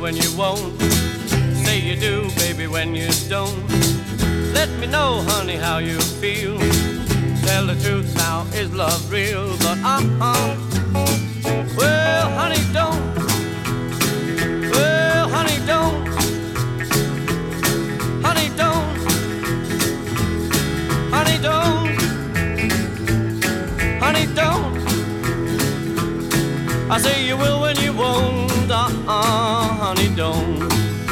when you won't. Say you do, baby, when you don't. Let me know, honey, how you feel. Tell the truth now, is love real? But well, honey, don't. Well, honey, don't. Honey, don't. Honey, don't. Honey, don't. I say you will when you won't. Honey, don't.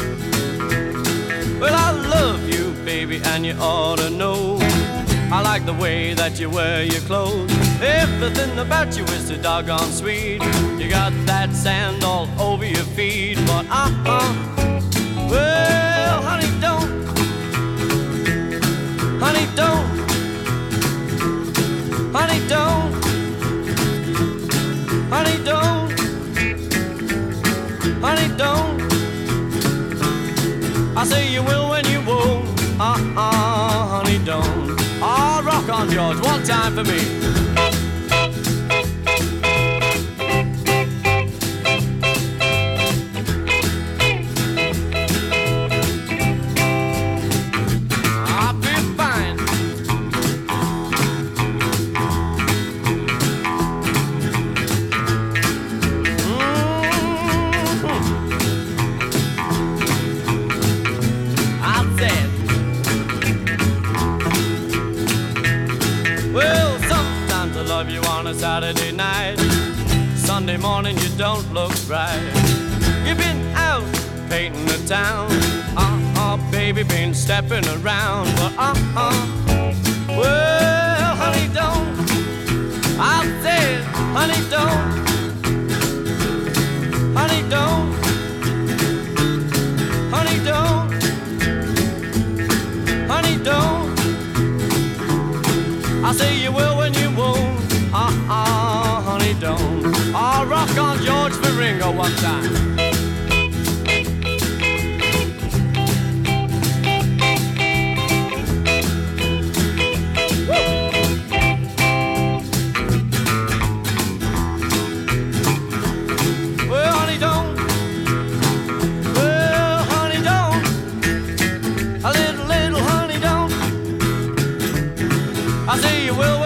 Well, I love you, baby, and you ought to know. I like the way that you wear your clothes. Everything about you is so doggone sweet. You got that sand all over your feet. But well, honey, don't. Honey, don't. Honey, don't. Honey, don't. Honey, don't. I say you will when you won't. Honey, don't. Oh, rock on, George, one time for me. I feel fine. I said, well, sometimes I love you on a Saturday night. Sunday morning you don't look right. You've been out painting the town. Baby, been stepping around. But well, honey, don't. I said, honey, don't. Honey, don't. Honey, don't. Honey, don't. I say you will when you won't. Honey, don't. I'll rock on George for Ringo one time. Well, honey, don't. Well, honey, don't. A little honey, don't. I say you will